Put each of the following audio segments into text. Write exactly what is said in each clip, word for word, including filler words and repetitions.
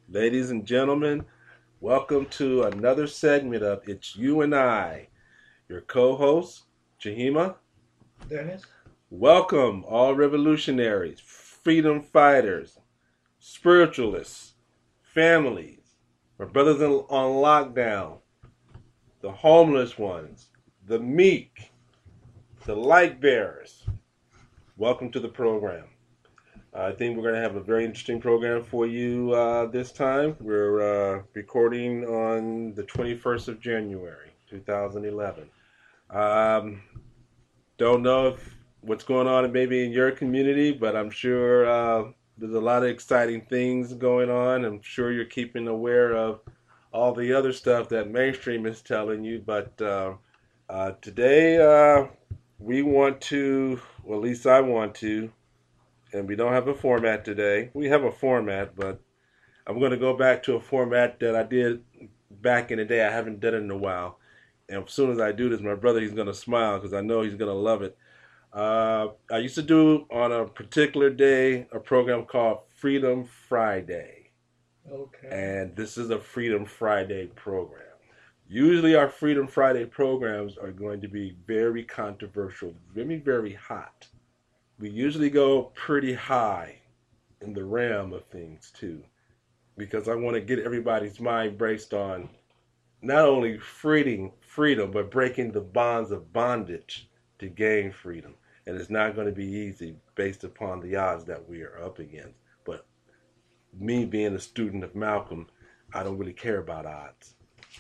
Ladies and gentlemen, welcome to another segment of It's You and I. Your co host, Jahima. Dennis? Welcome, all revolutionaries, freedom fighters, spiritualists, families, my brothers on lockdown, the homeless ones, the meek, the light bearers. Welcome to the program. I think we're going to have a very interesting program for you uh, this time. We're uh, recording on the twenty-first of January, two thousand eleven. Um, don't know if what's going on maybe in your community, but I'm sure uh, there's a lot of exciting things going on. I'm sure you're keeping aware of all the other stuff that mainstream is telling you. But uh, uh, today uh, we want to, well, at least I want to, and we don't have a format today. We have a format, but I'm going to go back to a format that I did back in the day. I haven't done it in a while. And as soon as I do this, my brother, he's going to smile because I know he's going to love it. Uh, I used to do on a particular day a program called Freedom Friday. Okay. And this is a Freedom Friday program. Usually our Freedom Friday programs are going to be very controversial, very, very hot. We usually go pretty high in the realm of things too, because I want to get everybody's mind braced on not only freedom, freedom, but breaking the bonds of bondage to gain freedom. And it's not going to be easy based upon the odds that we are up against. But me being a student of Malcolm, I don't really care about odds.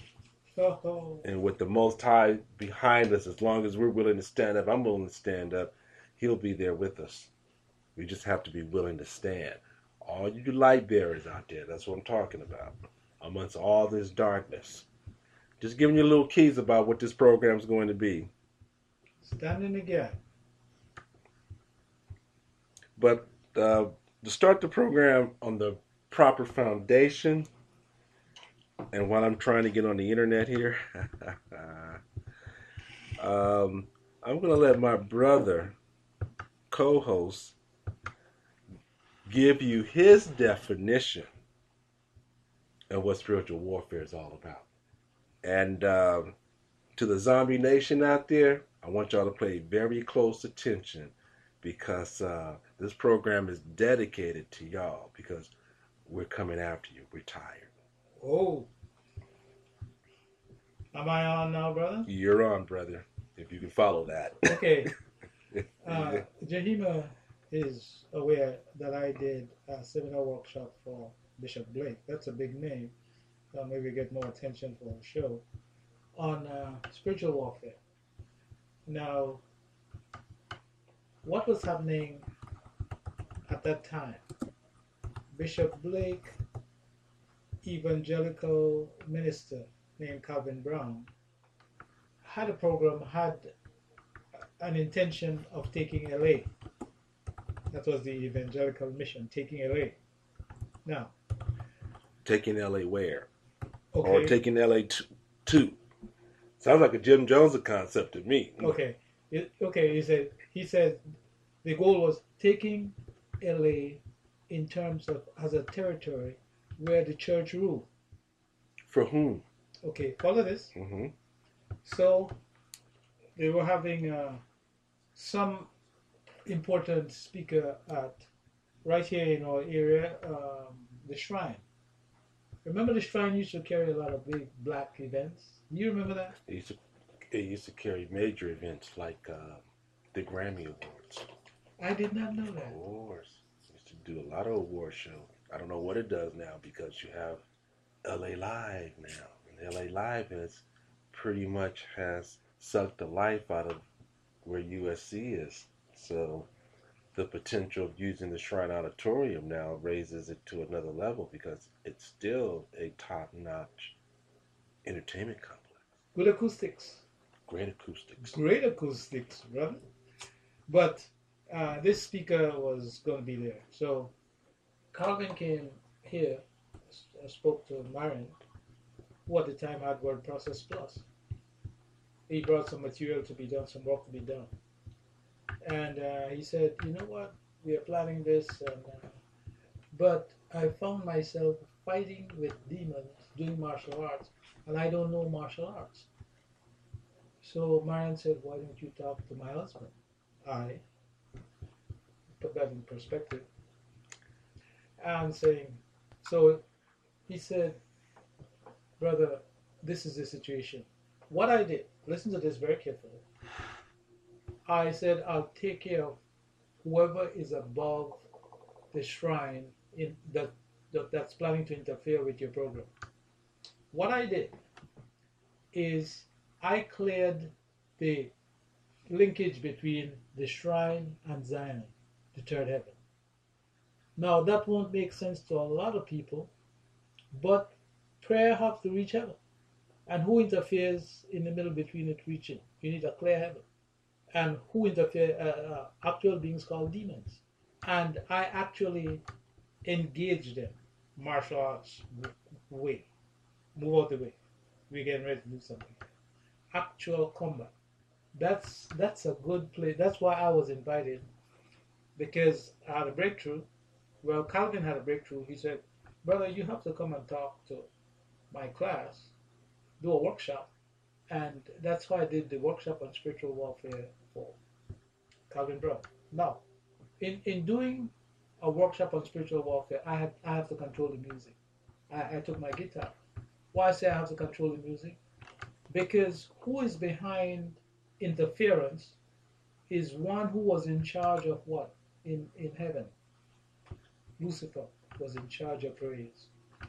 Oh, And with the Most High behind us, as long as we're willing to stand up, I'm willing to stand up, He'll be there with us. We just have to be willing to stand. All you light bearers out there, that's what I'm talking about. Amongst all this darkness. Just giving you little keys about what this program is going to be. standing again. But uh, to start the program on the proper foundation, and while I'm trying to get on the internet here, um, I'm going to let my brother, co host, give you his definition of what spiritual warfare is all about. And um, to the zombie nation out there, I want y'all to pay very close attention because uh, this program is dedicated to y'all because we're coming after you. We're tired. Oh, am I on now, brother? You're on, brother, if you can follow that. Okay. Uh, Jahima is aware that I did a seminar workshop for Bishop Blake. That's a big name. Uh, maybe get more attention for the show on uh, spiritual warfare. Now, what was happening at that time? Bishop Blake, evangelical minister named Calvin Brown, had a program, had an intention of taking L A. That was the evangelical mission, taking L A. Now, Taking L A where? Or okay, taking L A to, to. Sounds like a Jim Jones concept to me. okay, it, okay. He said he said the goal was taking L A in terms of as a territory where the church ruled. For whom? Okay, follow this. Mm-hmm. So they were having uh, some important speaker at right here in our area, um, the shrine. Remember the shrine used to carry a lot of big black events? You remember that? It used to, it used to carry major events like uh, the Grammy Awards. I did not know Of that. course. It used to do a lot of award shows. I don't know what it does now because you have L A Live now. And L A Live has pretty much has sucked the life out of where U S C is. So the potential of using the Shrine Auditorium now raises it to another level because it's still a top-notch entertainment complex. Good acoustics. Great acoustics. Great acoustics, brother. But uh, this speaker was going to be there. So Calvin came here, uh, spoke to Marion, who at the time had Word Process Plus. He brought some material to be done, some work to be done. And uh, he said, you know what, we are planning this, and, uh, but I found myself fighting with demons doing martial arts, and I don't know martial arts. So Marian said, "Why don't you talk to my husband?" I put that in perspective and saying, so he said, "Brother, this is the situation." What I did, listen to this very carefully. I said, "I'll take care of whoever is above the shrine in that, that that's planning to interfere with your program." What I did is I cleared the linkage between the shrine and Zion, the third heaven. Now that won't make sense to a lot of people, but prayer has to reach heaven. And who interferes in the middle between it reaching? You need a clear heaven. And who interfere? Uh, uh, actual beings called demons. And I actually engage them, martial arts way. Move out the way. We're getting ready to do something. Actual combat. That's that's a good place. That's why I was invited, because I had a breakthrough. Well, Calvin had a breakthrough. He said, "Brother, you have to come and talk to my class, do a workshop." And that's why I did the workshop on spiritual warfare for Calvin Brown. Now, in, in doing a workshop on spiritual warfare, I had I have to control the music. I, I took my guitar. Why I say I have to control the music? Because who is behind interference is one who was in charge of what? In, in heaven. Lucifer was in charge of praise.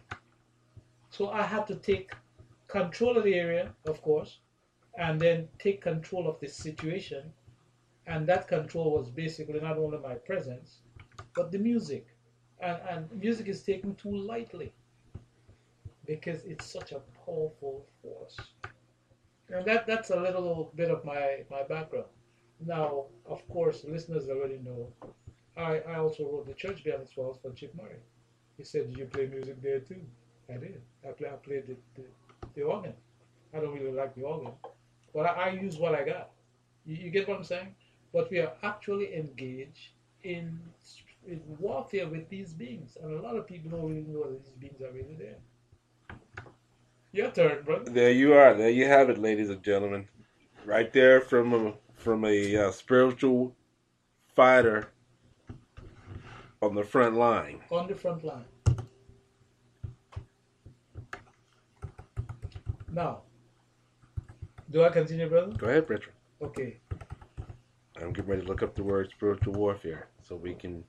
So I had to take control of the area, of course, and then take control of the situation. And that control was basically not only my presence, but the music. And, and music is taken too lightly because it's such a powerful force. And that, that's a little bit of my, my background. Now, of course, listeners already know I, I also wrote the church pianist walls for Chip Murray. He said, "Did you play music there too?" I did. I, play, I played the, the, the organ. I don't really like the organ, but I, I use what I got. You, you get what I'm saying? But we are actually engaged in, in warfare with these beings, and a lot of people don't really know that these beings are really there. Your turn, brother. There you are. There you have it, ladies and gentlemen. Right there from a, from a uh, spiritual fighter on the front line. On the front line. Now, do I continue, brother? Go ahead, Richard. Okay. I'm getting ready to look up the word spiritual warfare so we can.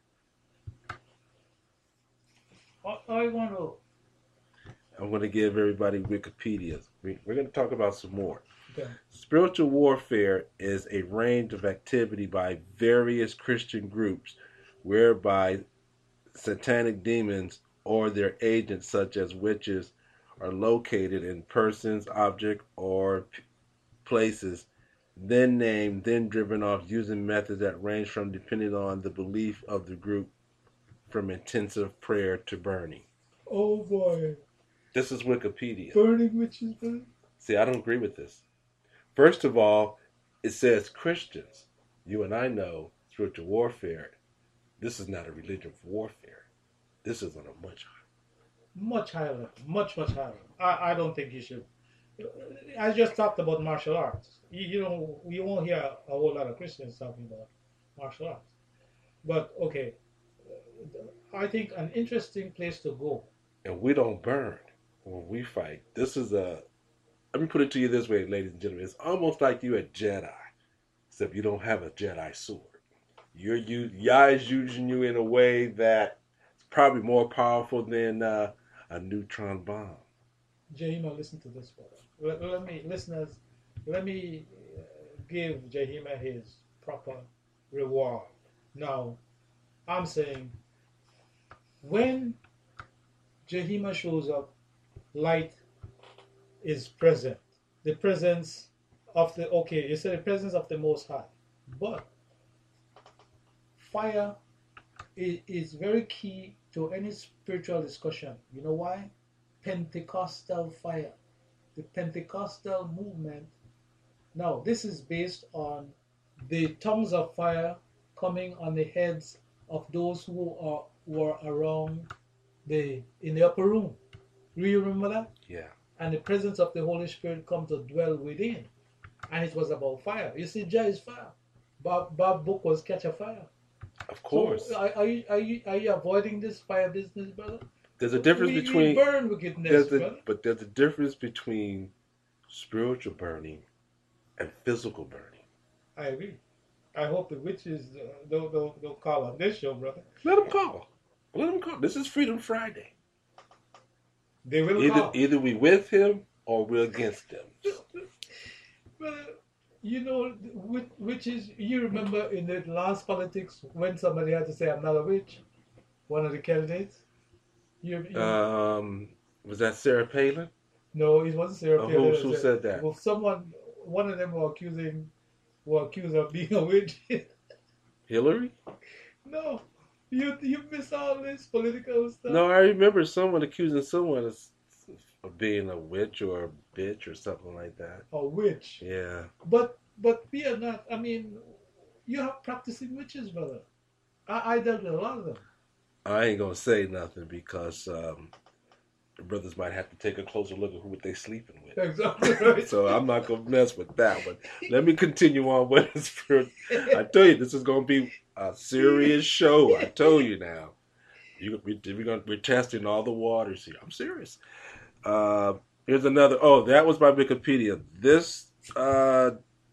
I, I want to. I'm going to give everybody Wikipedia's. We, we're going to talk about some more. Okay. Spiritual warfare is a range of activity by various Christian groups whereby satanic demons or their agents, such as witches, are located in persons, objects, or p- places, then named, then driven off using methods that range from, depending on the belief of the group, from intensive prayer to burning. Oh boy. This is Wikipedia. Burning witches, brother? See, I don't agree with this. First of all, it says Christians. You and I know spiritual warfare. This is not a religion of warfare. This is on a much higher. Much higher level. Much, much higher. I, I don't think you should. I just talked about martial arts. You, you know, you won't hear a whole lot of Christians talking about martial arts. But, okay, I think an interesting place to go. And we don't burn when we fight. This is a, let me put it to you this way, ladies and gentlemen. It's almost like you're a Jedi, except you don't have a Jedi sword. You're you, Yah's using you in a way that's probably more powerful than uh, a neutron bomb. Jahima, listen to this, brother. Let, let me, listeners, let me uh, give Jahima his proper reward. Now, I'm saying, when Jahima shows up, light is present. The presence of the, okay, you said the presence of the Most High. But fire is, is very key to any spiritual discussion. You know why? Pentecostal fire. The Pentecostal movement. Now, this is based on the tongues of fire coming on the heads of those who are were around the in the upper room. Do you remember that? Yeah. And the presence of the Holy Spirit come to dwell within. And it was about fire. You see, Jah is fire. Bob, Bob book was Catch a Fire. Of course. So are, are, you, are, you, are you avoiding this fire business, brother? There's a difference we, between... We burn wickedness, there's a, brother. But there's a difference between spiritual burning and physical burning. I agree. I hope the witches uh, don't, don't, don't call on this show, brother. Let them call. Let them call. This is Freedom Friday. They will either, call. Either we with him or we're against him. But, you know, witches, you remember in the last politics when somebody had to say, I'm not a witch? One of the candidates? You, you, um, was that Sarah Palin? No, it wasn't Sarah uh, Palin. Who, who said that? Well, someone, one of them were accusing, were accused of being a witch. Hillary? No. You you miss all this political stuff. No, I remember someone accusing someone of, of being a witch or a bitch or something like that. A witch. Yeah. But but we are not. I mean, you have practicing witches, brother. I, I dealt with a lot of them. I ain't gonna say nothing because um, the brothers might have to take a closer look at who they sleeping with. Exactly right. So I'm not gonna mess with that. But let me continue on with this. I tell you, this is gonna be a serious show. I told you now. You, we, we're, gonna, we're testing all the waters here. I'm serious. Uh, here's another. Oh, that was by Wikipedia. This uh,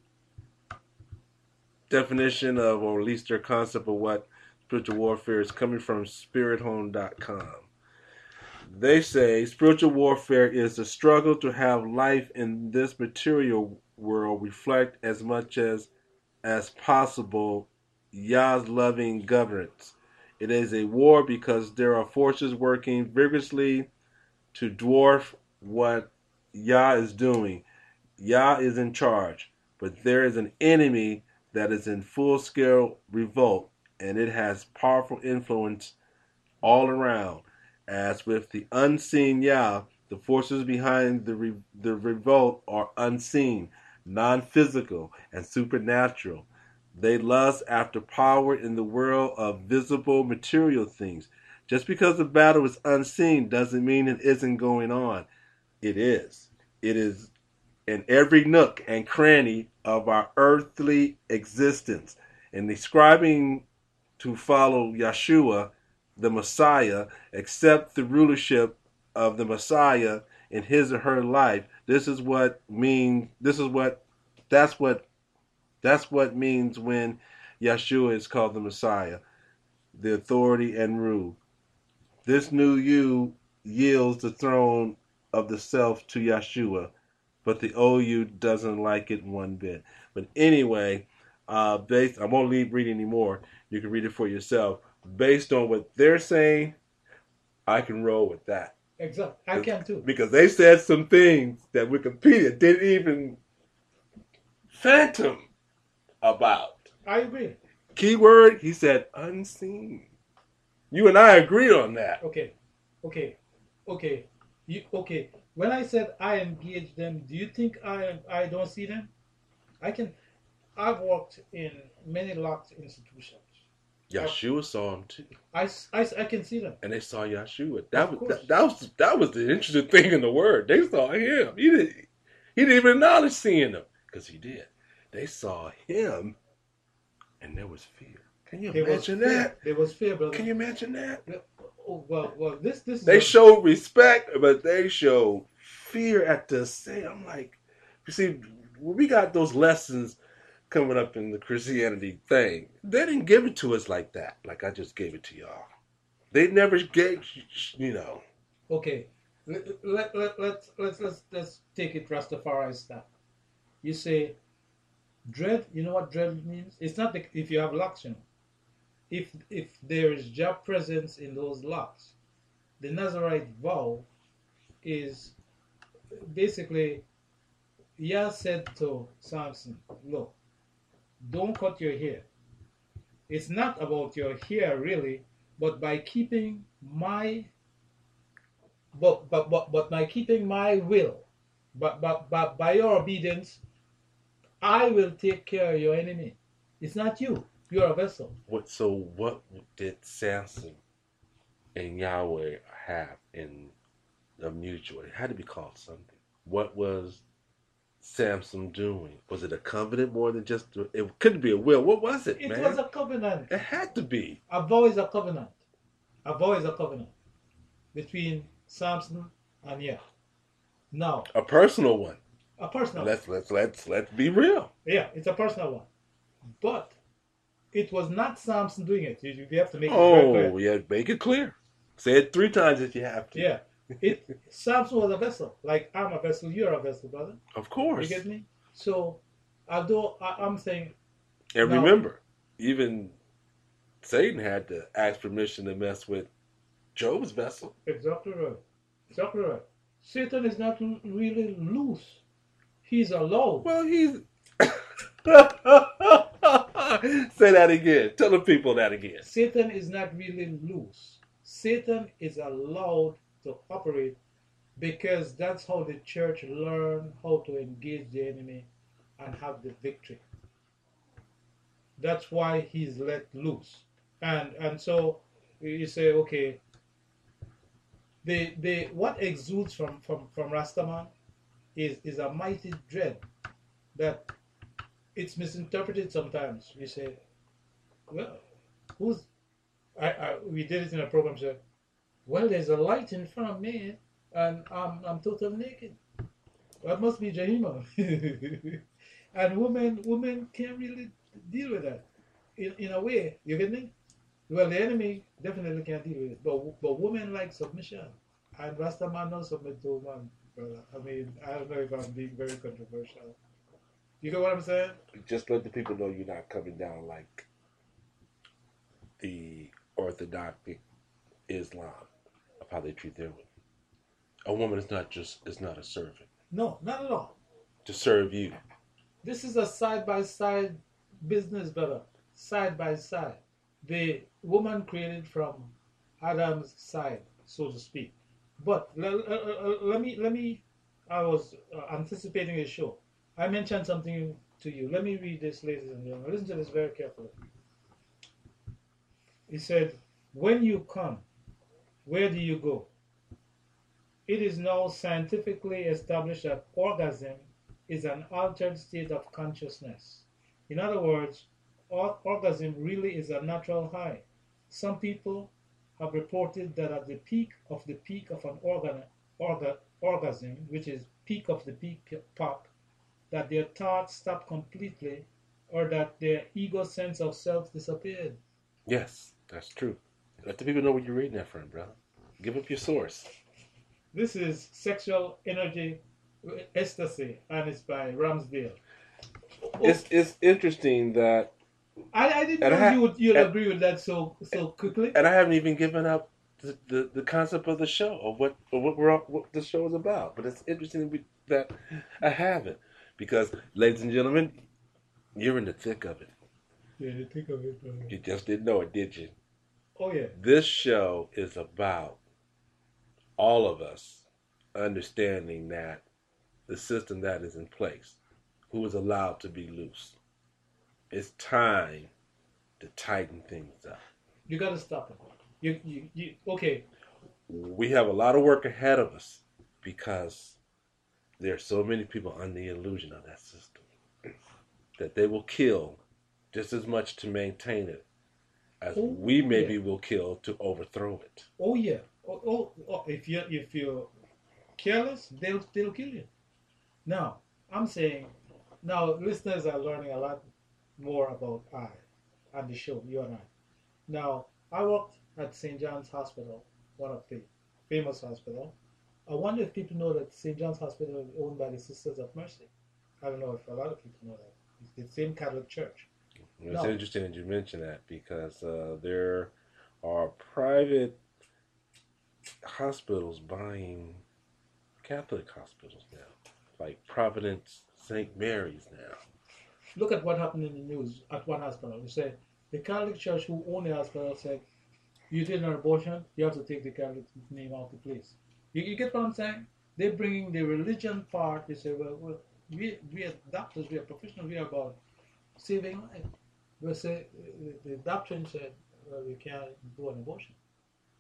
definition of, or at least their concept of what spiritual warfare is coming from spirit home dot com. They say spiritual warfare is the struggle to have life in this material world reflect as much as as possible Yah's loving governance. It is a war because there are forces working vigorously to dwarf what Yah is doing. Yah is in charge, but there is an enemy that is in full-scale revolt, and it has powerful influence all around. As with the unseen Yah, the forces behind the re- the revolt are unseen, non-physical, and supernatural. They lust after power in the world of visible material things. Just because the battle is unseen doesn't mean it isn't going on. It is. It is in every nook and cranny of our earthly existence. In describing to follow Yeshua, the Messiah, accept the rulership of the Messiah in his or her life. This is what means. This is what. That's what. That's what means when Yeshua is called the Messiah, the authority and rule. This new you yields the throne of the self to Yeshua, but the old you doesn't like it one bit. But anyway, uh, based, I won't leave reading anymore. You can read it for yourself. Based on what they're saying, I can roll with that. Exactly. I can too. Because they said some things that Wikipedia didn't even phantom about. I agree. Keyword, he said unseen. You and I agree on that. Okay. Okay. Okay. You okay. When I said I engage them, do you think I I don't see them? I can I've worked in many locked institutions. Yeshua saw him too. I, I, I can see them. And they saw Yeshua. That was that, that was that was the interesting thing in the word. They saw him. He didn't he didn't even acknowledge seeing them. Because he did. They saw him and there was fear. Can you there imagine was that? There was fear, brother. Can you imagine that? Oh, well, well, this, this. They is showed respect, but they showed fear at the same. I'm like, you see, we got those lessons coming up in the Christianity thing. They didn't give it to us like that, like I just gave it to y'all. They never gave, you know. Okay, let, let, let, let's, let's, let's, let's take it Rastafari style. You say, dread, you know what dread means? It's not the, if you have locks, you know. If, if there is Jah presence in those locks, the Nazarite vow is basically, Yah said to Samson, look, don't cut your hair. It's not about your hair really, but by keeping my but but but, but by keeping my will, but, but but by your obedience, I will take care of your enemy. It's not you. You're a vessel. What? So what did Samson and Yahweh have in the mutual? It had to be called something. What was Samson doing? Was it a covenant more than just? A, it couldn't be a will. What was it, It man? was a covenant. It had to be. A vow is a covenant. A vow is a covenant between Samson and Yah. Now, A personal one. a personal. Let's let's let's let's be real. Yeah, it's a personal one. But it was not Samson doing it. You, you have to make it very Oh, clear. yeah, make it clear. Say it three times if you have to. Yeah. It Samson was a vessel. Like I'm a vessel, you're a vessel, brother. Of course. You get me? So, although I, I'm saying, And now, remember, even Satan had to ask permission to mess with Job's vessel. exactly right. Exactly right. Satan is not really loose. He's allowed. Well, he's. Say that again. Tell the people that again. Satan is not really loose. Satan is allowed to operate because that's how the church learned how to engage the enemy and have the victory. That's why he's let loose. And and so you say, okay, the the what exudes from, from, from Rastaman is, is a mighty dread that it's misinterpreted sometimes. You say, well, who's I, I we did it in a program, said, well, there's a light in front of me and I'm I'm totally naked. That must be Jahima. And women women can't really deal with that. In in a way, you get me? Well, the enemy definitely can't deal with it. But but women like submission. And Rastaman don't submit to woman, brother. I mean, I don't know if I'm being very controversial. You get what I'm saying? Just let the people know you're not coming down like the Orthodox Islam of how they treat their women. A woman is not just is not a servant No, not at all. to serve you. This is a side by side business, brother. Side by side. The woman created from Adam's side, so to speak. But let, uh, let me let me. I was uh, anticipating a show. I mentioned something to you. Let me read this, ladies and gentlemen. Listen to this very carefully. He said, "When you come, where do you go? It is now scientifically established that orgasm is an altered state of consciousness. In other words, or- orgasm really is a natural high. Some people have reported that at the peak of the peak of an organ, orga, orgasm, which is peak of the peak pop, that their thoughts stop completely or that their ego sense of self disappeared." Yes, that's true. Let the people know where you're reading that from, brother. Give up your source. This is Sexual Energy Ecstasy, and it's by Ramsdale. It's it's interesting that, I, I didn't And know I ha- you would you'd and- agree with that so so quickly. and I haven't even given up the, the, the concept of the show of what of what we're what the show is about. But it's interesting that I haven't, because, ladies and gentlemen, you're in the thick of it. Yeah, you think of it. brother. You just didn't know it, did you? Oh yeah, This show is about all of us understanding that the system that is in place, who is allowed to be loose. It's time to tighten things up. you got to stop it. You, you you okay? We have a lot of work ahead of us because there are so many people under the illusion of that system that they will kill just as much to maintain it as Oh, we maybe yeah. will kill to overthrow it. Oh yeah. Oh, oh, oh if you if you're careless, they'll they'll kill you. Now I'm saying, now listeners are learning a lot more about I and the show, you and I. Now I worked at Saint John's Hospital, one of the famous hospital. I wonder if people know that Saint John's Hospital is owned by the Sisters of Mercy. I don't know if a lot of people know that. It's the same Catholic Church. It's No. interesting that you mention that because uh, there are private hospitals buying Catholic hospitals now, like Providence Saint Mary's now. Look at what happened in the news at one hospital. You say the Catholic Church who owned the hospital said, you did an abortion, you have to take the Catholic name out of the place. You, you get what I'm saying? They're bringing the religion part. They say, well, well we, we are doctors, we are professionals, we are about saving life. They say, the, the doctrine said, well, you can't do an abortion.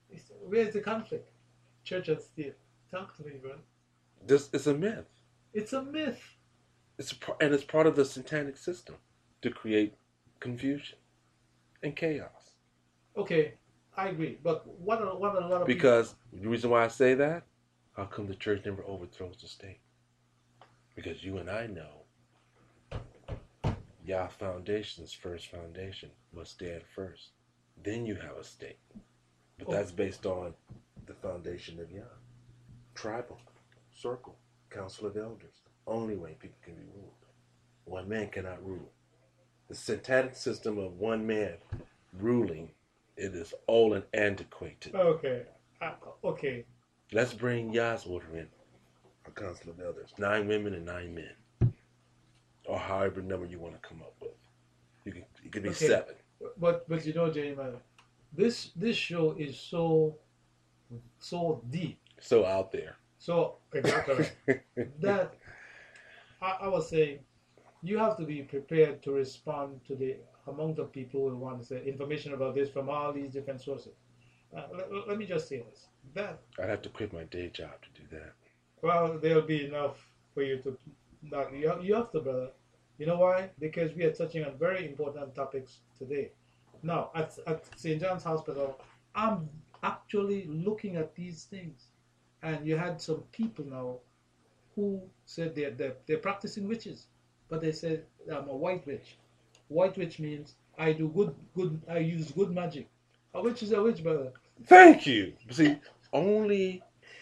It's- Where's the conflict? Church and state. Talk to me, bro. This is a myth. It's a myth. It's a, and it's part of the satanic system to create confusion and chaos. Okay, I agree. But what a, what a lot of Because the reason why I say that, how come the church never overthrows the state? Because you and I know Yah Foundation's first foundation must stand first. Then you have a state. But that's based on the foundation of Yah. Tribal, circle, council of elders. Only way people can be ruled. One man cannot rule. The satanic system of one man ruling, it is old and antiquated. Okay, uh, okay. Let's bring Yah's order in. A council of elders. Nine women and nine men. Or however number you want to come up with. You can, it could be Okay. seven. But but you know, J M, this this show is so so deep. So out there. So exactly that I, I was saying you have to be prepared to respond to the amount of people who want to say information about this from all these different sources. Uh, let, let me just say this. That I'd have to quit my day job to do that. well, there'll be enough for you to not you have, you have to, brother. You know why? Because we are touching on very important topics today. Now, at, at Saint John's Hospital, I'm actually looking at these things. And you had some people now who said they're, they're, they're practicing witches. But they said, I'm a white witch. White witch means I do good, good, I use good magic. A witch is a witch, brother. Thank you. See, only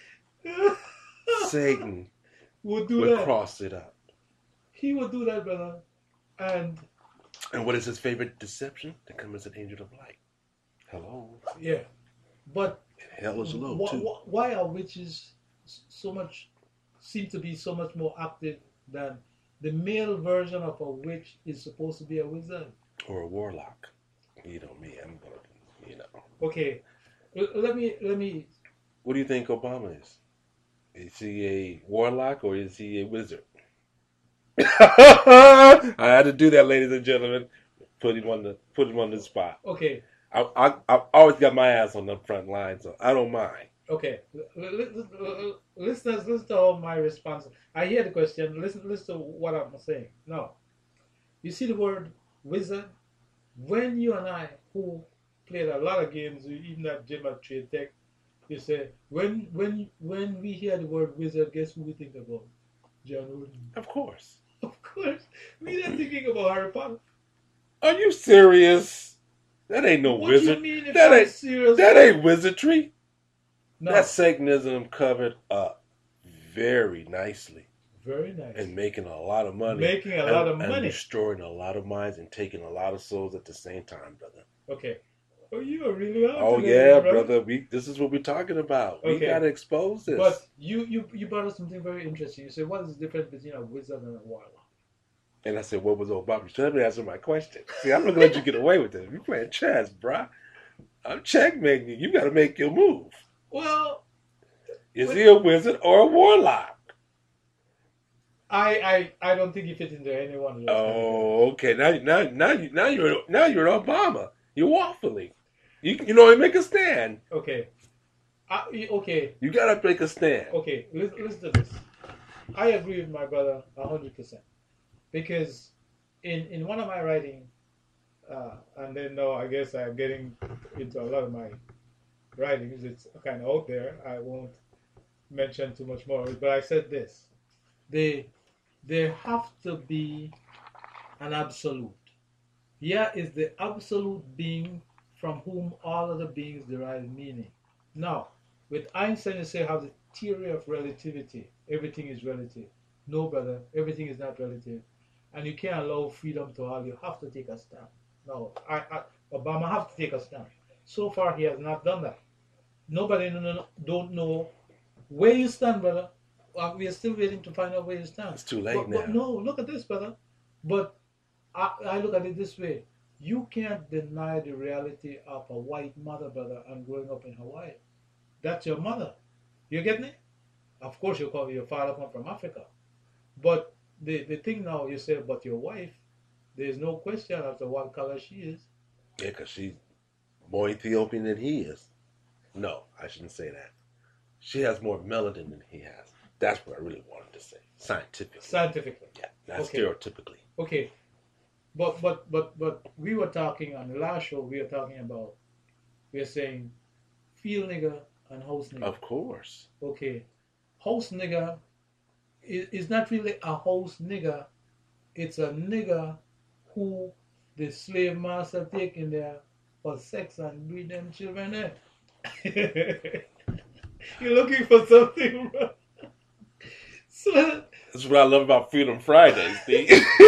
Satan would do would that. cross it up. He would do that, brother. And And what is his favorite deception? To come as an angel of light. Hello. yeah, but Hell is low, wh- too. wh- why are witches so much, seem to be so much more active than the male version of a witch is supposed to be a wizard? Or a warlock. You know me, I'm going to, you know. Okay, l- let me, let me, What do you think Obama is? Is he a warlock or is he a wizard? I had to do that, ladies and gentlemen. Put him on the put him on the spot. okay, I I I've always got my ass on the front line, so I don't mind. okay. L- l- l- l- Listeners, listen to all my response. I hear the question. Listen, listen to what I'm saying. Now, you see the word wizard? When you and I, who played a lot of games, even at gym at Trade Tech, you say, when when when we hear the word wizard, guess who we think about? John Wooden. Of course. Of course. We're not thinking about Harry Potter. Are you serious? That ain't no What wizard. do you mean if That I'm ain't serious? that ain't wizardry. No. That's Satanism covered up very nicely Very nice. and making a lot of money. Making a and, lot of and money. destroying a lot of minds and taking a lot of souls at the same time, brother. Okay. Oh, you are really out Oh today, yeah, brother. brother. We this is what we're talking about. We Okay. gotta expose this. But you, you you brought up something very interesting. You said, what is the difference between a wizard and a warlock? And I said, what was Obama? So let me answer my question. See, I'm not gonna let you get away with this. You're playing chess, bruh. I'm checkmating you. You gotta make your move. Well, Is he a wizard or a warlock? I I, I don't think you fit into any one of those. Oh, okay. Now, now, now, you, now you're now you're Obama. You're waffling. You you know, make a stand. Okay. I, okay. You gotta make a stand. Okay. Listen, listen to this. I agree with my brother a hundred percent because in in one of my writing, uh, and then now I guess I'm getting into a lot of my writings. It's kind of out there. I won't mention too much more of it, but I said this: they there have to be an absolute. Yeah, is the absolute being from whom all other beings derive meaning. Now, with Einstein, you say have the theory of relativity. Everything is relative. No, brother, everything is not relative, and you can't allow freedom to all. You have to take a stand. No, I, I Obama have to take a stand. So far, he has not done that. Nobody no, no, don't know where you stand, brother. Uh, we are still waiting to find out where you stand. It's too late but, now. But no, look at this, brother. But I, I look at it this way. You can't deny the reality of a white mother, brother, and growing up in Hawaii. That's your mother. You getting it? Of course, you call your father come from Africa. But the, the thing now, you say about your wife, there's no question as to what color she is. Yeah, because she's more Ethiopian than he is. No, I shouldn't say that. She has more melanin than he has. That's what I really wanted to say. Scientifically. Scientifically. Yeah, not Okay. stereotypically. Okay. But but but but we were talking on the last show. We were talking about. We were saying, field nigger and house nigger. Of course. Okay. House nigger is, is not really a house nigger. It's a nigger who the slave master take in there for sex and breed them children there. You're looking for something, bro. So, that's what I love about Freedom Fridays, Steve.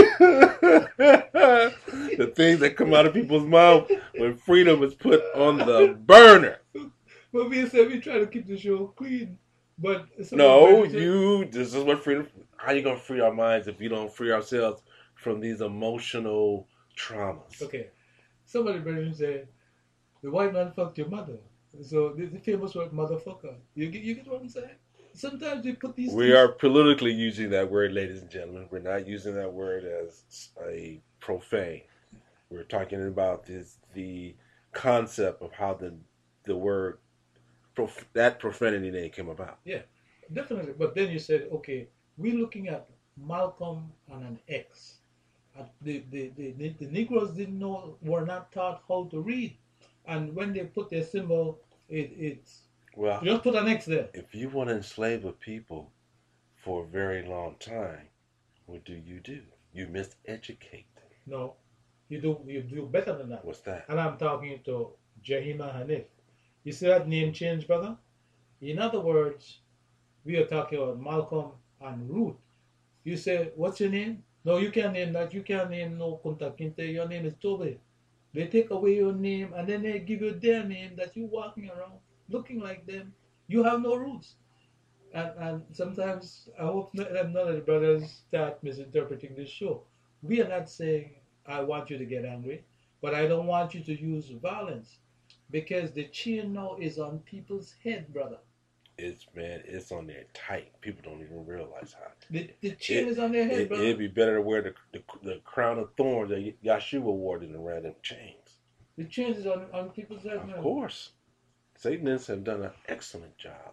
The things that come out of people's mouth when freedom is put on the burner. But we said we try to keep the show clean. But no, you. This is what freedom. How are you gonna free our minds if you don't free ourselves from these emotional traumas? Okay. Somebody better say, the white man fucked your mother. So the, the famous word motherfucker. You get you get what I'm saying? Sometimes we put these. We things... are politically using that word, ladies and gentlemen. We're not using that word as a profane. We're talking about this the concept of how the the word prof, that profanity name came about. Yeah, definitely. But then you said, okay, we're looking at Malcolm and an X. And the, the, the, the, the Negroes didn't know, were not taught how to read. And when they put their symbol, it, it's, well, just put an X there. If you want to enslave a people for a very long time, what do you do? You miseducate them. No, you do you do better than that. What's that? And I'm talking to Jahima Hanif. You see that name change, brother? In other words, we are talking about Malcolm and Ruth. You say, what's your name? No, you can't name that. You can't name no Kunta Kinte. Your name is Tobe. They take away your name and then they give you their name that you're walking around looking like them. You have no roots. And, and sometimes I hope that none of the brothers start misinterpreting this show. We are not saying I want you to get angry, but I don't want you to use violence because the chain now is on people's head, brother. It's man, it's on there tight. People don't even realize how. The, the chain it, is on their head, it, brother. It'd be better to wear the, the the crown of thorns that Yeshua wore than to wear them chains. The chains is on, on people's head, of man. Of course. Satanists have done an excellent job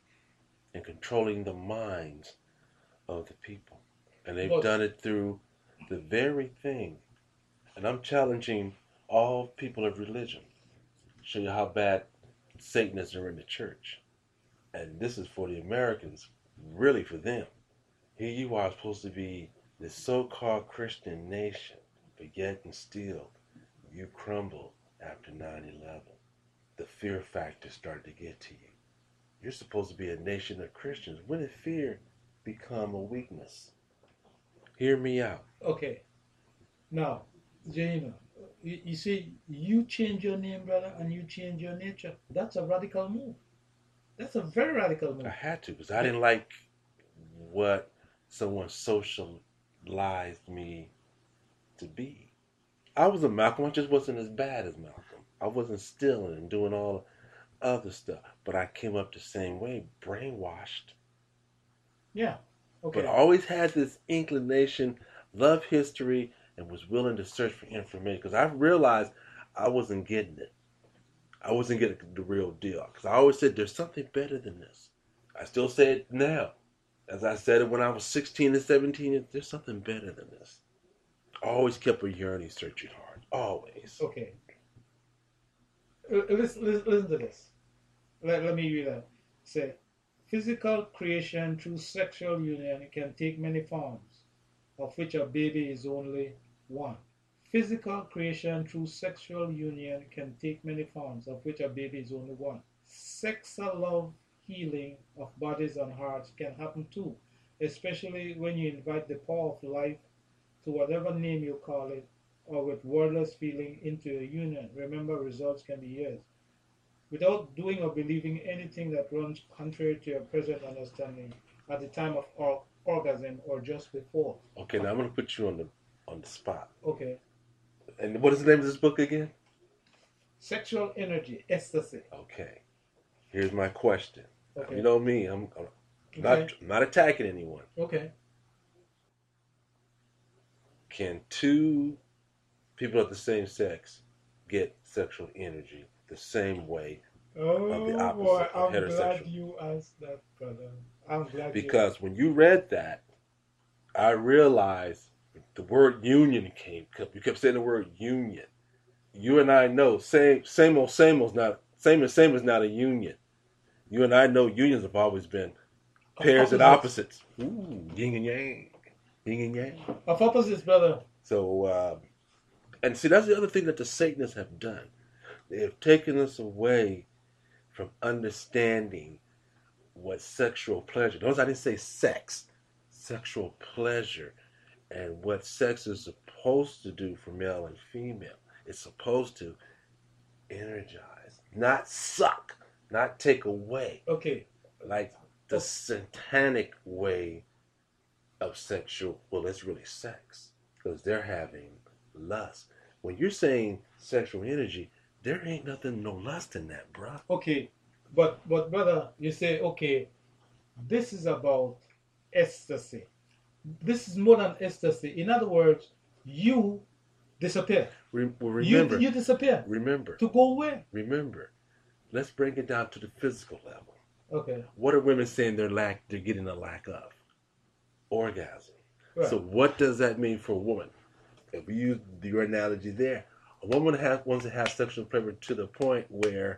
in controlling the minds of the people. And they've but, done it through the very thing. And I'm challenging all people of religion. Show you how bad Satanists are in the church. And this is for the Americans, really for them. Here you are supposed to be this so-called Christian nation, but yet and still you crumble after nine eleven. The fear factor started to get to you. You're supposed to be a nation of Christians. When did fear become a weakness? Hear me out. Okay. Now, Jaina, you, you see, you change your name, brother, and you change your nature. That's a radical move. That's a very radical move. I had to, because I didn't like what someone socialized me to be. I was a Malcolm. I just wasn't as bad as Malcolm. I wasn't stealing and doing all other stuff. But I came up the same way, brainwashed. Yeah. Okay. But I always had this inclination, loved history, and was willing to search for information. Because I realized I wasn't getting it. I wasn't getting the real deal. Because I always said, there's something better than this. I still say it now. As I said it when I was sixteen and seventeen, there's something better than this. I always kept a yearning, searching hard. Always. Okay. Listen, listen, listen to this. Let, let me read that. Say, physical creation through sexual union can take many forms, of which a baby is only one. Physical creation through sexual union can take many forms, of which a baby is only one. Sexual love healing of bodies and hearts can happen too, especially when you invite the power of life, to whatever name you call it, or with wordless feeling into a union. Remember, results can be years. Without doing or believing anything that runs contrary to your present understanding at the time of or- orgasm or just before. Okay, now I'm going to put you on the on the spot. Okay. And what is the name of this book again? Sexual Energy, Ecstasy. Okay. Here's my question. Okay. You know me, I'm, I'm okay. not I'm not attacking anyone. Okay. Can two people of the same sex get sexual energy the same way of the Oh boy, opposite of I'm glad heterosexual. you asked that, brother. I'm glad you. Because when you read that, I realized the word union came. You kept saying the word union. You and I know same same old same old's not same and same is not a union. You and I know unions have always been Of pairs and opposites. opposites. Ooh, yin and yang, yin and yang. Of opposites, brother. So, uh, and see, that's the other thing that the Satanists have done. They have taken us away from understanding what sexual pleasure. Notice I didn't say sex. Sexual pleasure and what sex is supposed to do for male and female. It's supposed to energize, not suck, not take away. Okay. Like the satanic way of sexual, well, it's really sex because they're having lust. When you're saying sexual energy, there ain't nothing, no lust in that, bruh. Okay, but but brother, you say okay, this is about ecstasy. This is more than ecstasy. In other words, you disappear. Re- well, remember, you you disappear. Remember, to go where? Remember, let's bring it down to the physical level. Okay. What are women saying they're lack? They're getting a lack of orgasm. Right. So what does that mean for a woman? If we use your analogy there, a woman has wants to have sexual pleasure to the point where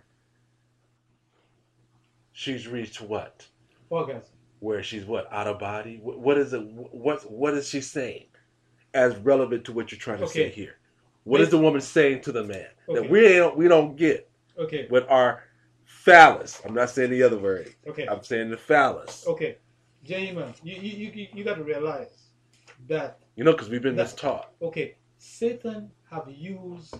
she's reached what? Orgasm. Where she's what? Out of body? What, what is it? What what is she saying? As relevant to what you're trying to Okay. say here. What is the woman saying to the man Okay. that we don't we don't get? Okay. With our phallus. I'm not saying the other word. Okay. I'm saying the phallus. Okay. Jamin, you you you, you got to realize that. You know, because we've been that, mistaught. Okay. Satan have used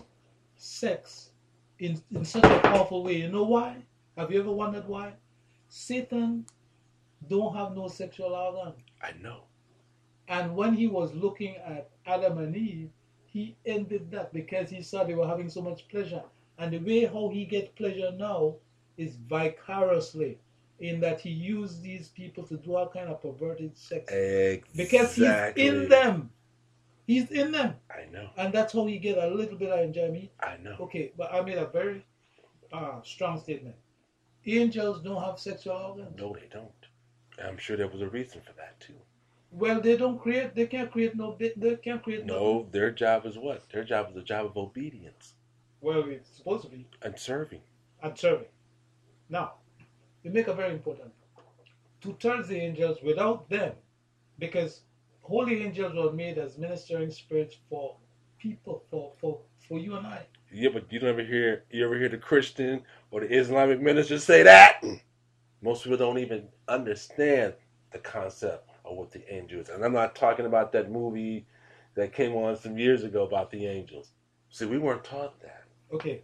sex in, in such a powerful way. You know why? Have you ever wondered why? Satan don't have no sexual organ. I know. And when he was looking at Adam and Eve, he ended that because he saw they were having so much pleasure. And the way how he gets pleasure now is vicariously, in that he used these people to do all kind of perverted sex. Exactly. Because he's in them. He's in them. I know. And that's how he get a little bit of enjoyment. I know. Okay, but I made a very uh, strong statement. Angels don't have sexual organs. No, they don't. I'm sure there was a reason for that too. Well, they don't create. They can't create no. They, they can't create no. No, their job is what? Their job is the job of obedience. Well, it's supposed to be. And serving. And serving. Now, you make a very important point. To turn the angels without them, because holy angels were made as ministering spirits for people, for for for you and I. Yeah, but you don't ever hear you ever hear the Christian or the Islamic minister say that? Most people don't even understand the concept of what the angel is. And I'm not talking about that movie that came on some years ago about the angels. See, we weren't taught that. Okay.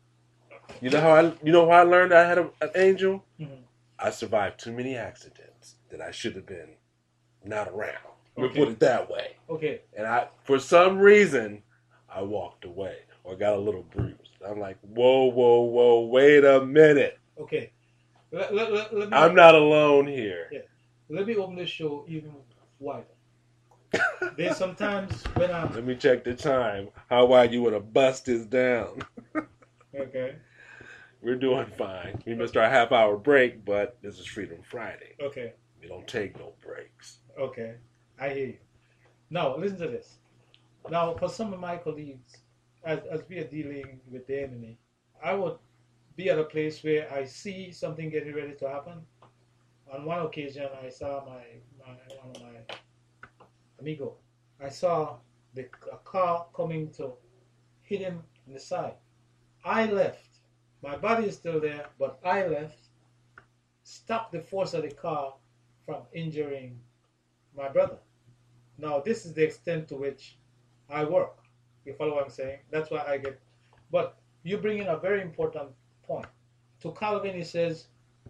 You know how I you know how I learned I had a, an angel? Mm-hmm. I survived too many accidents that I should have been not around. We'll Okay. put it that way. Okay. And I, for some reason, I walked away or got a little bruised. I'm like, whoa, whoa, whoa, wait a minute. Okay. Let, let, let, let me, I'm not alone here. Yeah. Let me open this show even wider. There's sometimes when I'm... Let me check the time. How wide you want to bust this down? Okay. We're doing fine. We missed our half hour break, but this is Freedom Friday. Okay. We don't take no breaks. Okay. I hear you. Now, listen to this. Now, for some of my colleagues, as, as we are dealing with the enemy, I would be at a place where I see something getting ready to happen. On one occasion, I saw my, my one of my amigo. I saw the a car coming to hit him in the side. I left. My body is still there, but I left. Stopped the force of the car from injuring my brother. Now, this is the extent to which I work. You follow what I'm saying? That's why I get... But you bring in a very important point. To Calvin, he says,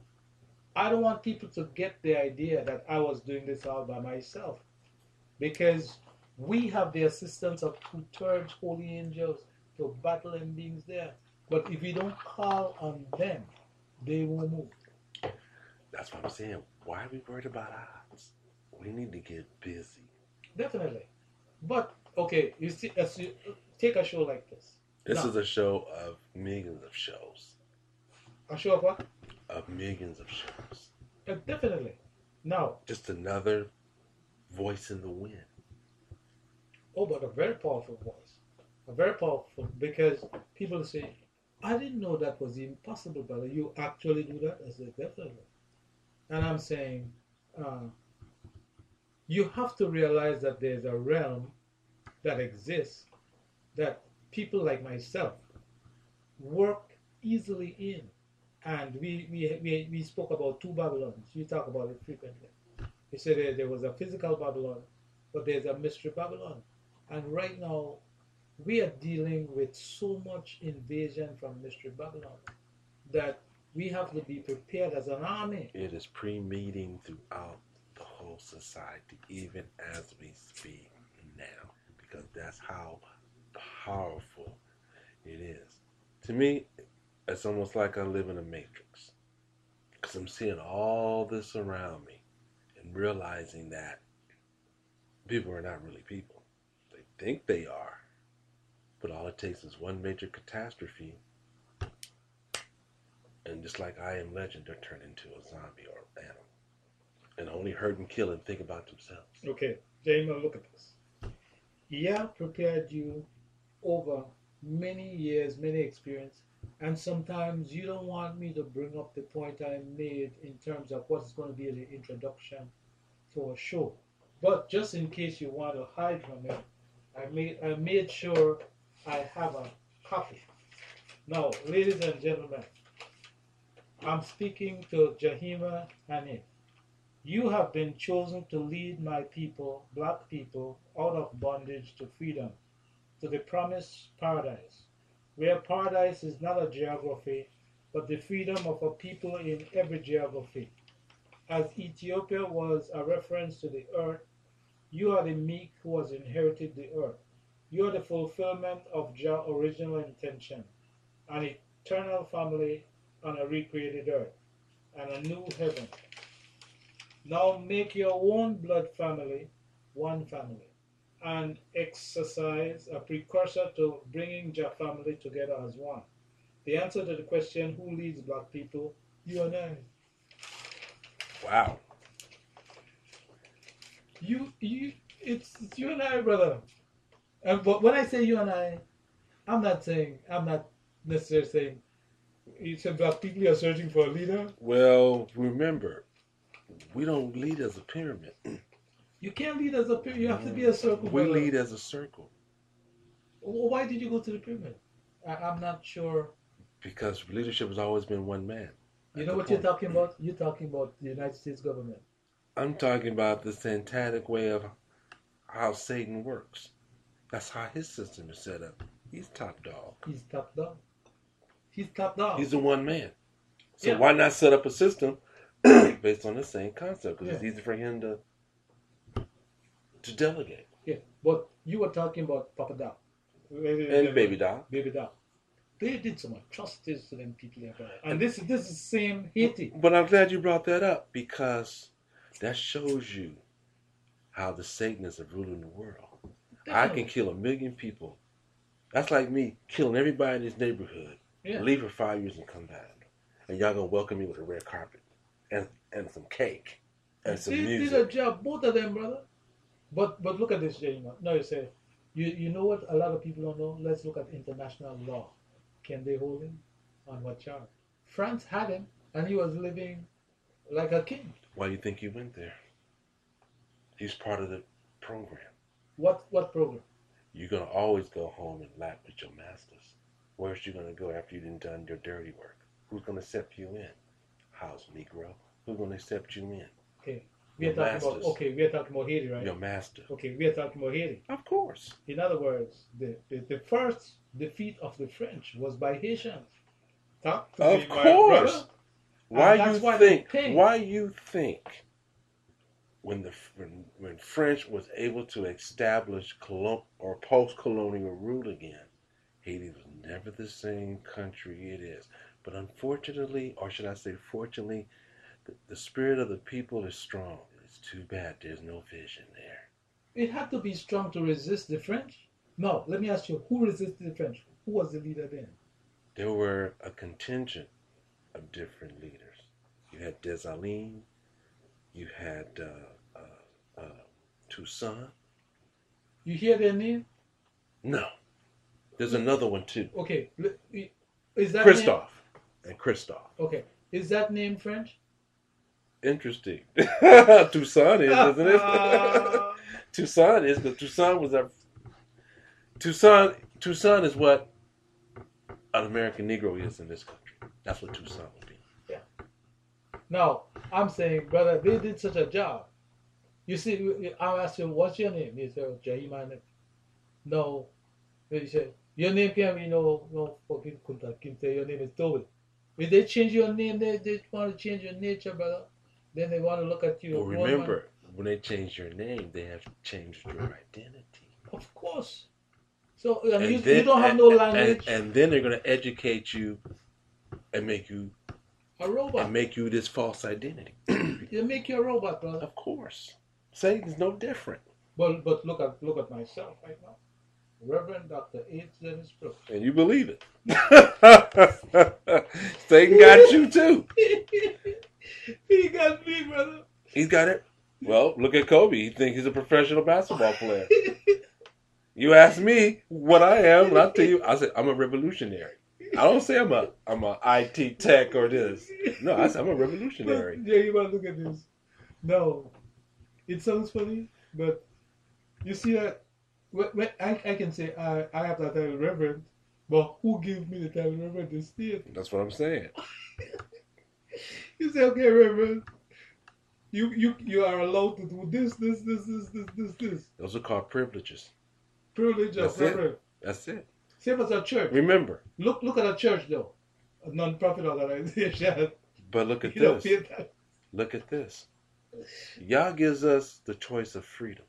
I don't want people to get the idea that I was doing this all by myself. Because we have the assistance of two-thirds holy angels to battle and beings there. But if we don't call on them, they won't move. That's what I'm saying. Why are we worried about odds? We need to get busy. Definitely. But, okay, you see, as you take a show like this. This now, is a show of millions of shows. A show of what? Of millions of shows. Uh, definitely. Now, Just another voice in the wind. oh, but a very powerful voice. A very powerful, because people say, I didn't know that was impossible, brother. You actually do that? I said, definitely. And I'm saying, uh, you have to realize that there's a realm that exists that people like myself work easily in. And we, we, we, we spoke about two Babylons. You talk about it frequently. You said there, there was a physical Babylon, but there's a mystery Babylon. And right now, we are dealing with so much invasion from mystery Babylon that we have to be prepared as an army. It is pre-meeting throughout the whole society, even as we speak now, because that's how powerful it is. To me, it's almost like I live in a matrix, because I'm seeing all this around me and realizing that people are not really people. They think they are, but all it takes is one major catastrophe, and just like I Am Legend, they're turned into a zombie or animal, and only hurt and kill and think about themselves. Okay, Jaima, look at this. Yeah, prepared you over many years, many experience, and sometimes you don't want me to bring up the point I made in terms of what's going to be the introduction for a show. But just in case you want to hide from it, I made I made sure I have a copy. Now, ladies and gentlemen, I'm speaking to Jahima Hanif. You have been chosen to lead my people, black people, out of bondage to freedom, to the promised paradise, where paradise is not a geography, but the freedom of a people in every geography. As Ethiopia was a reference to the earth, you are the meek who has inherited the earth. You are the fulfillment of Jah's original intention, an eternal family on a recreated earth, and a new heaven. Now make your own blood family one family, and exercise a precursor to bringing Jah family together as one. The answer to the question, who leads black people? You and I. Wow. You, you, it's, it's you and I, brother. And but when I say you and I, I'm not saying, I'm not necessarily saying, you said black people are searching for a leader. Well, remember, we don't lead as a pyramid. You can't lead as a pyramid. You have to be a circle. We brother. lead as a circle. Well, why did you go to the pyramid? I, I'm not sure. Because leadership has always been one man. You know what you're talking about? You're talking about the United States government. I'm talking about the satanic way of how Satan works. That's how his system is set up. He's top dog. He's top dog. He's top dog. He's the one man. So Yeah. why not set up a system based on the same concept? Because it's Yeah. easy for him to to delegate. Yeah, but you were talking about Papa Doc. And Baby Doc. Baby Doc. They did some atrocities to them people there, brother. And this, this is the same Haiti. But I'm glad you brought that up, because that shows you how the Satanists are ruling the world. I can kill a million people. That's like me killing everybody in this neighborhood, Yeah. leave for five years and come back. And y'all gonna welcome me with a red carpet and and some cake and some They music. did a job, both of them, brother. But but look at this, Jaima. No, you say, you, you know what a lot of people don't know? Let's look at international law. Can they hold him? On what charge? France had him, and he was living like a king. Why do you think he went there? He's part of the program. What what program? You're gonna always go home and lap with your masters. Where's you gonna go after you done done your dirty work? Who's gonna accept you in? House Negro. Who's gonna accept you in? Okay, we are Your talking masters. about okay, we are talking about Haiti, right? Your master. Okay, we are talking about Haiti. Of course. In other words, the, the, the first defeat of the French was by Haitians. Talk to Of me, my course. brother. Why And that's you why they think? came. Why you think? When the when, when French was able to establish colon, or post-colonial rule again, Haiti was never the same country it is. But unfortunately, or should I say fortunately, the, the spirit of the people is strong. It's too bad there's no vision there. It had to be strong to resist the French. No, let me ask you, who resisted the French? Who was the leader then? There were a contingent of different leaders. You had Dessalines, you had uh, uh, uh, Toussaint. You hear their name? No, there's another one too. Okay, is that Christophe name? And Christophe. Okay, is that name French? Interesting. Toussaint is, isn't it? Toussaint is, but Toussaint was a Toussaint. Toussaint is what an American Negro is in this country. That's what Toussaint would be. Yeah. Now I'm saying, brother, they did such a job. You see, I'll ask you, what's your name? He said, Jahima. No. He said, your name can't be no no fucking Kunta Kinte. Your name is Toby. If they change your name, they, they want to change your nature, brother. Then they want to look at you. Well, remember, when they change your name, they have changed your identity. Of course. So and and you, then, you don't have and, no language. And, and then they're going to educate you and make you a robot. And make you this false identity. They make you a robot, brother. Of course. Satan's no different. But but look at look at myself right now. Reverend Doctor H. Dennis Brooks. And you believe it. Satan got you too. He got me, brother. He's got it. Well, look at Kobe. He thinks he's a professional basketball player. You ask me what I am, and I'll tell you, I said, I'm a revolutionary. I don't say I'm a I'm a I T tech or this. No, I said I'm a revolutionary. But, yeah, you want to look at this. No. It sounds funny, but you see that when I, I can say I, I have that title Reverend, but who gave me the title Reverend instead? That's what I'm saying. You say, okay, Reverend, you, you you are allowed to do this, this, this, this, this, this, this. Those are called privileges. Privilege of That's Reverend. it. That's it. Same as a church. Remember. Look look at a church though. A non-profit organization. But look at you this. Look at this. Yah gives us the choice of freedom.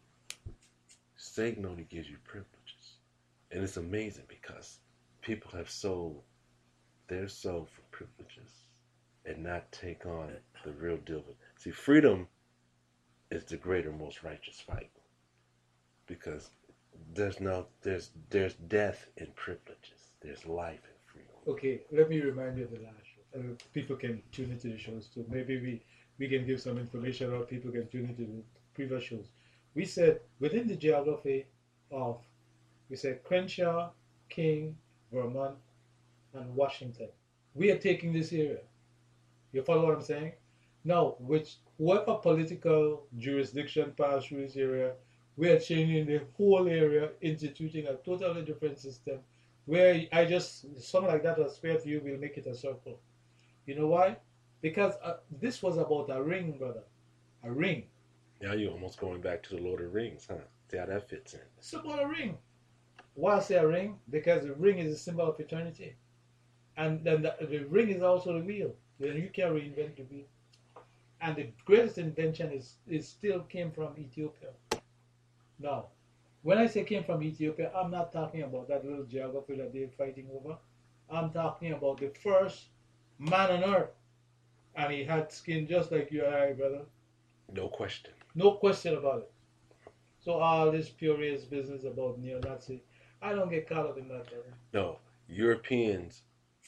Satan only gives you privileges. And it's amazing because people have sold their soul for privileges and not take on the real deal. See, freedom is the greater, most righteous fight. Because there's no there's there's death in privileges. There's life in freedom. Okay, let me remind you of the last show. Uh, people can tune into the shows too. Maybe we we can give some information, or people can tune into the previous shows. We said within the geography of, we said Crenshaw, King, Vermont, and Washington. We are taking this area. You follow what I'm saying? Now, which whatever political jurisdiction passed through this area, we are changing the whole area, instituting a totally different system. Where I just something like that was fair to you, we'll make it a circle. You know why? Because uh, this was about a ring, brother. A ring. Now you're almost going back to the Lord of the Rings, huh? See how that fits in. It's about a ring. Why I say a ring? Because the ring is a symbol of eternity. And then the, the ring is also the wheel. Then you can reinvent the wheel. And the greatest invention is, is still came from Ethiopia. Now, when I say came from Ethiopia, I'm not talking about that little geography that they're fighting over. I'm talking about the first man on earth. And he had skin just like you and I, brother. No question. No question about it. So all this purist business about neo-Nazi, I don't get caught up in that, brother. No. Europeans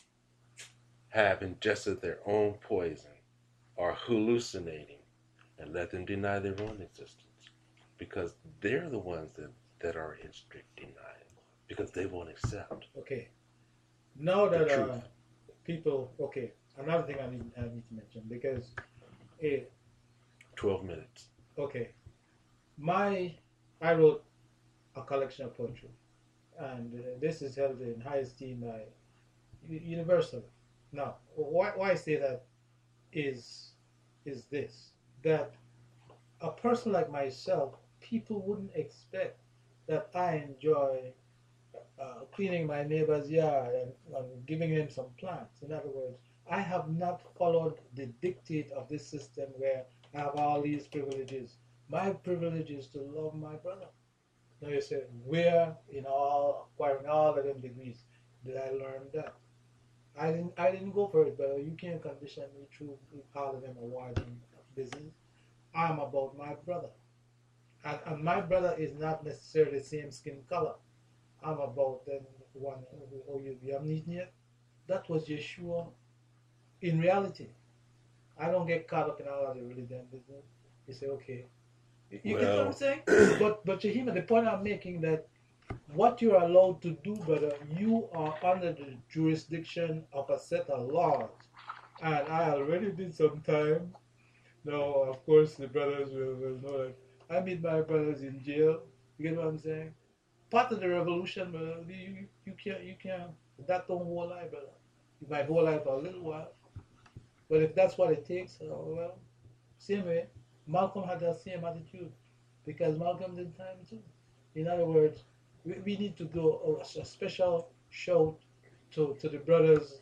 have ingested their own poison, are hallucinating, and let them deny their own existence. Because they're the ones that, that are in strict denial. Because they won't accept. Okay. Now that uh, people, okay, another thing I need, I need to mention, because it, twelve minutes. Okay. My, I wrote a collection of poetry. And uh, this is held in high esteem by universally. Now, why, why I say that is, is this, that a person like myself, people wouldn't expect that I enjoy uh, cleaning my neighbor's yard and, and giving them some plants. In other words, I have not followed the dictate of this system where I have all these privileges. My privilege is to love my brother. Now you say, where in all acquiring all of them degrees did I learn that? I didn't I didn't go for it, but you can't condition me through all of them awards and business. I'm about my brother. And, and my brother is not necessarily the same skin color. I'm about the one who you, you haven't eaten yet. That was Yeshua in reality, I don't get caught up in all of the religion business. You say, okay, you, you get what I'm Well, saying? But but Jahima, the point I'm making that what you're allowed to do, brother, you are under the jurisdiction of a set of laws. And I already did some time. Now, of course, the brothers will, will know that I meet my brothers in jail. You get what I'm saying? Part of the revolution, brother, you, you can't, you can't, that don't whole life, brother. You might hold life for a little while. But if that's what it takes, uh, well, same way, Malcolm had that same attitude because Malcolm did time too. In other words, we, we need to do a, a special shout to, to the brothers.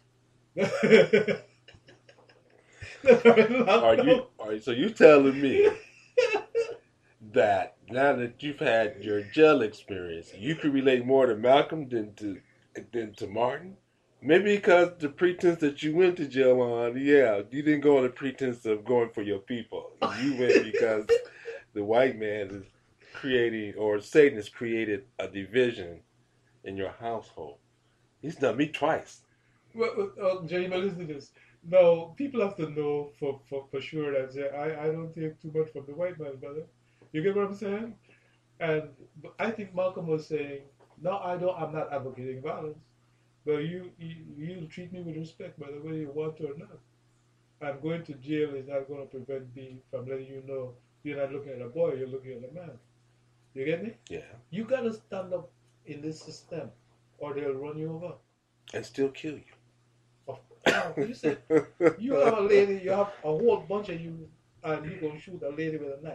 are you are so you telling me that now that you've had your jail experience, you could relate more to Malcolm than to than to Martin? Maybe because the pretense that you went to jail on, yeah, you didn't go on the pretense of going for your people. You went because the white man is creating, or Satan has created a division in your household. He's done me twice. Well, uh, Jeremy, listen to this. No, people have to know for, for, for sure that uh, I, I don't take too much from the white man, brother. You get what I'm saying? And I think Malcolm was saying, no, I don't. I'm not advocating violence, but you you, you treat me with respect, brother, whether you want to or not. I'm going to jail is not going to prevent me from letting you know you're not looking at a boy, you're looking at a man. You get me? Yeah. You got to stand up in this system, or they'll run you over. And still kill you. Oh, you said you have a lady, you have a whole bunch of you, and you go shoot a lady with a knife.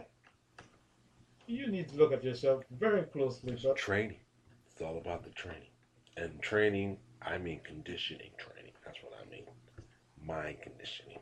You need to look at yourself very closely. But training. It's all about the training. And training, I mean conditioning training. That's what I mean. Mind conditioning.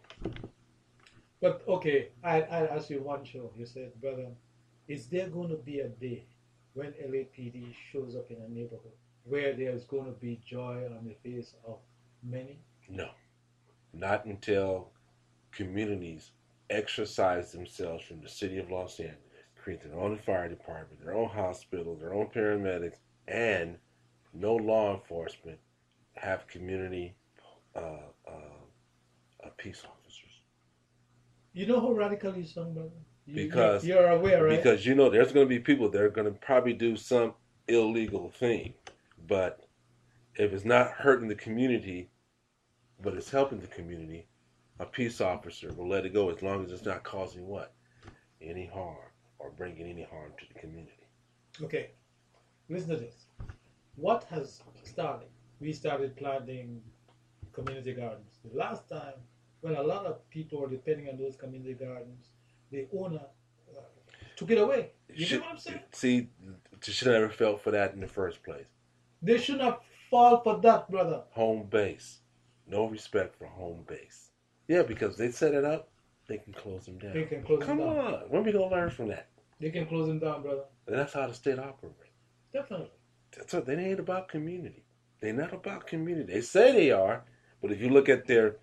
But okay, I I asked you one show. You said, brother, is there going to be a day when L A P D shows up in a neighborhood where there's going to be joy on the face of many? No. Not until communities exercise themselves from the city of Los Angeles, create their own fire department, their own hospital, their own paramedics, and no law enforcement have community uh, uh, uh, peace officers. You know how radical you sound, brother? You, because you're aware, right? Because you know there's going to be people that are going to probably do some illegal thing, but if it's not hurting the community, but it's helping the community, a peace officer will let it go as long as it's not causing what? Any harm or bringing any harm to the community. Okay, listen to this. What has started? We started planting community gardens. The last time, when a lot of people were depending on those community gardens, the owner uh, took it away. You should, get what I'm saying? See, you should have never felt for that in the first place. They should not fall for that, brother. Home base. No respect for home base. Yeah, because they set it up, they can close them down. They can close Come them down. on. When are we going to learn from that? They can close them down, brother. And that's how the state operates. Definitely. That's what, they ain't about community. They're not about community. They say they are, but if you look at their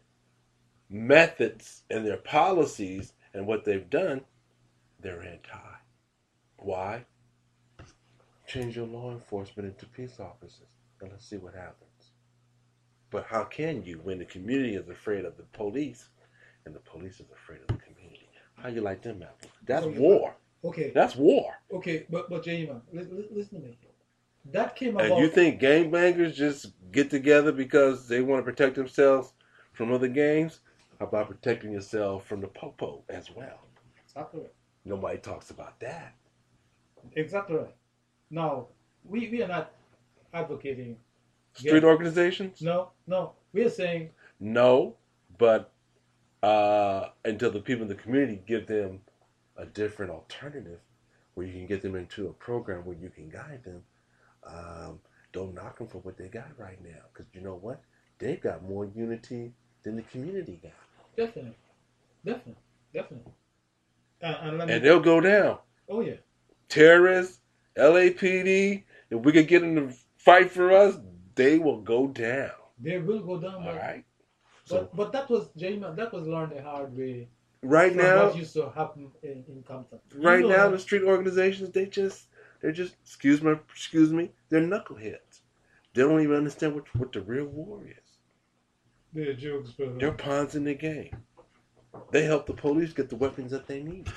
methods and their policies and what they've done, they're anti. Why? Change your law enforcement into peace officers and let's see what happens. But how can you when the community is afraid of the police and the police is afraid of the community? How you like them apples? That's okay. war. Okay. That's war. Okay, but but J-Man, listen to me. That came about. And you think gangbangers just get together because they want to protect themselves from other gangs? How about protecting yourself from the popo as well? Exactly right. Nobody talks about that. Exactly right. Now, we, we are not advocating street organizations? No, no. We are saying no, but uh, until the people in the community give them a different alternative where you can get them into a program where you can guide them, um, don't knock them for what they got right now. Because you know what? They've got more unity than the community got. Definitely. Definitely. Definitely. Uh, and, and they'll go down. Oh, yeah. Terrorists, L A P D, if we could get them to fight for us, they will go down. They will go down. All right. But, so, but that was, J-Man, that was learned the hard way. Right now, what used to happen in, in Compton. Right you know now, that. the street organizations, they just, they're just, excuse me, excuse me, they're knuckleheads. They don't even understand what, what the real war is. They're jokes, brother. They're pawns in the game. They help the police get the weapons that they need.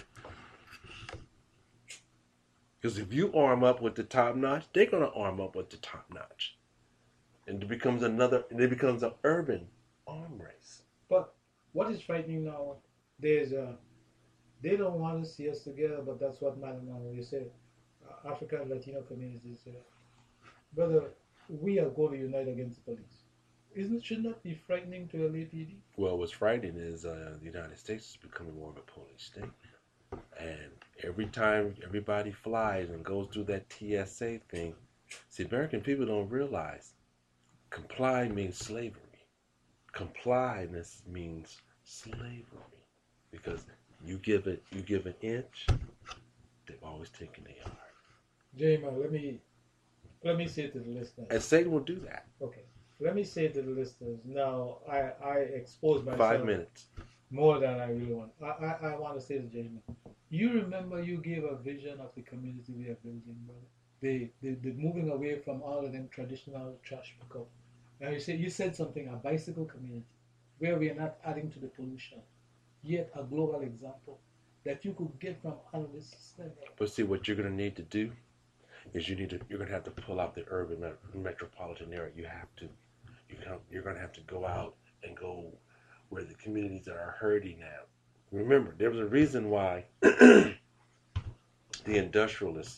Because if you arm up with the top notch, they're going to arm up with the top notch. And it becomes another, it becomes an urban arm race. But what is frightening now, there's a, they don't want to see us together, but that's what matters now. You say, uh, African and Latino communities, uh, brother, we are going to unite against the police. Isn't, shouldn't that be frightening to L A P D? Well, what's frightening is uh, the United States is becoming more of a police state. And every time everybody flies and goes through that T S A thing, see, American people don't realize comply means slavery. Compliance means slavery. Because you give it, you give an inch, they've always taken a yard. Jayma, let me let me say to the listeners. And Satan will do that. Okay. Let me say to the listeners, now I, I expose myself Five minutes. more than I really want. I, I, I want to say to Jamie, you remember you gave a vision of the community we are building, brother. They, they, they're moving away from all of them traditional trash pickup. And you said, you said something, a bicycle community, where we are not adding to the pollution. Yet a global example that you could get from all of this system. But see, what you're going to need to do is you need to, you're going to have to pull out the urban metropolitan area. You have to. You can, you're going to have to go out and go where the communities that are hurting now. Remember, there was a reason why the industrialists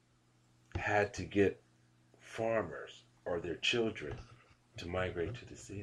had to get farmers or their children to migrate to the cities.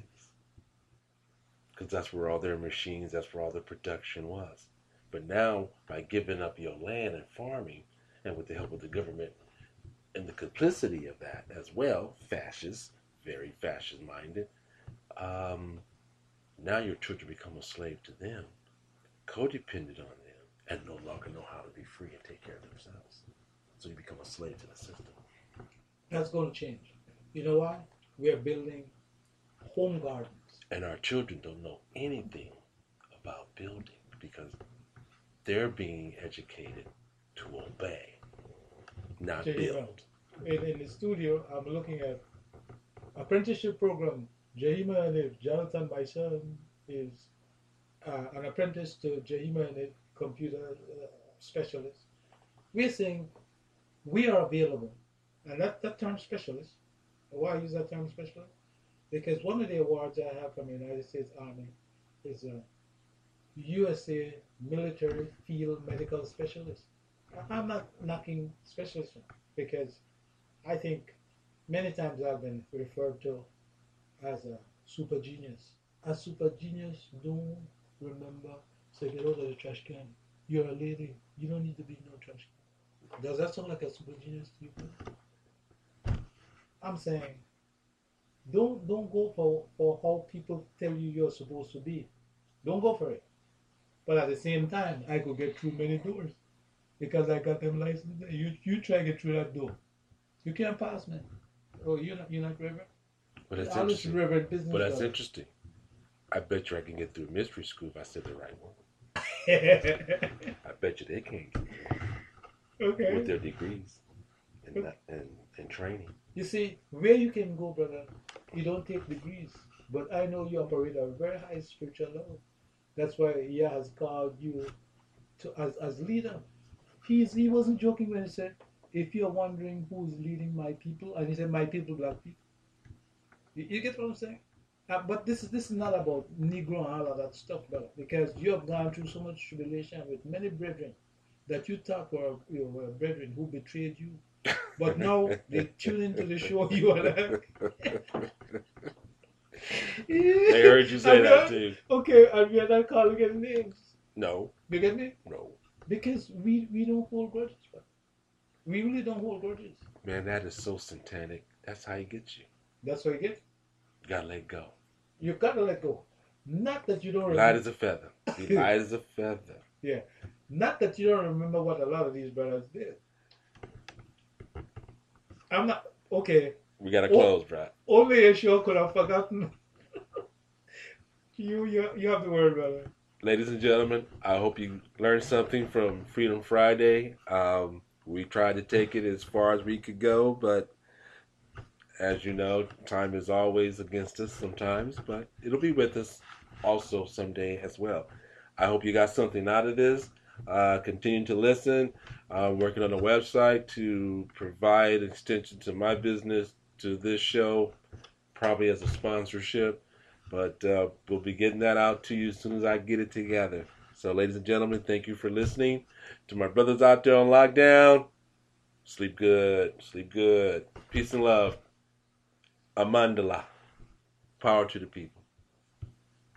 Because that's where all their machines, that's where all the production was. But now, by giving up your land and farming, and with the help of the government and the complicity of that as well, fascists, very fascist-minded, um, now your children become a slave to them, codependent on them, and no longer know how to be free and take care of themselves. So you become a slave to the system. That's going to change. You know why? We are building home gardens. And our children don't know anything about building because they're being educated to obey, not build. In, in the studio, I'm looking at apprenticeship program. Jahima and if Jonathan, my son, is uh, an apprentice to Jahima and a computer uh, specialist. We're saying we are available. And that, that term specialist, why I use that term specialist? Because one of the awards I have from the United States Army is a U S A Military Field Medical Specialist. I'm not knocking specialists because I think many times I've been referred to as a super genius. A super genius don't remember, say, get out of the trash can. You're a lady. You don't need to be in no trash can. Does that sound like a super genius to you? I'm saying, don't don't go for, for how people tell you you're supposed to be. Don't go for it. But at the same time, I could get through many doors because I got them license. You you try to get through that door. You can't pass, man. Oh, you're not you're not reverend. But that's All this interesting. reverend business. But that's though. interesting. I bet you I can get through mystery school if I said the right one. I bet you they can't get through Okay. with their degrees and, and and training. You see, where you can go, brother, you don't take degrees. But I know you operate at a very high spiritual level. That's why Yah has called you to as, as leader. He's, he wasn't joking when he said, if you're wondering who's leading my people, and he said, my people, black people. You, you get what I'm saying? Uh, but this is this is not about Negro and all of that stuff, brother, because you have gone through so much tribulation with many brethren that you thought were your were brethren who betrayed you. But now they tune into the show, you are like... They heard you say that too. Okay, and we are not calling any names. No. You get me? No. Because we, we don't hold grudges, man. We really don't hold grudges. Man, that is so satanic. That's how he gets you. That's what you get. You gotta let go. You gotta let go. Not that you don't remember. Light as a feather. Be light as a feather. Yeah. Not that you don't remember what a lot of these brothers did. I'm not okay. We gotta close, oh, bro. Only a show could have forgotten. you, you, you have the word, brother. Ladies and gentlemen, I hope you learned something from Freedom Friday. Um, we tried to take it as far as we could go, but as you know, time is always against us sometimes, but it'll be with us also someday as well. I hope you got something out of this. Uh, continue to listen. I'm working on a website to provide extension to my business, to this show, probably as a sponsorship. But uh, we'll be getting that out to you as soon as I get it together. So, ladies and gentlemen, thank you for listening. To my brothers out there on lockdown, sleep good. Sleep good. Peace and love. Amandala. Power to the people.